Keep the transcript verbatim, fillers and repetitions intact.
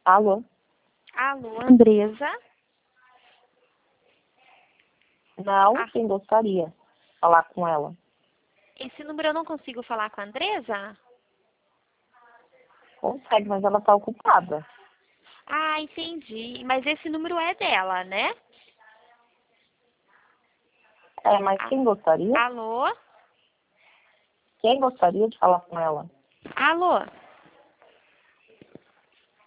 Alô? Alô, Andresa? Não, Ah, quem gostaria de falar com ela? esse número eu não consigo falar com a Andresa? Consegue, mas ela está ocupada. Ah, entendi. Mas esse número é dela, né? É, mas Ah, quem gostaria? alô? Quem gostaria de falar com ela? Alô?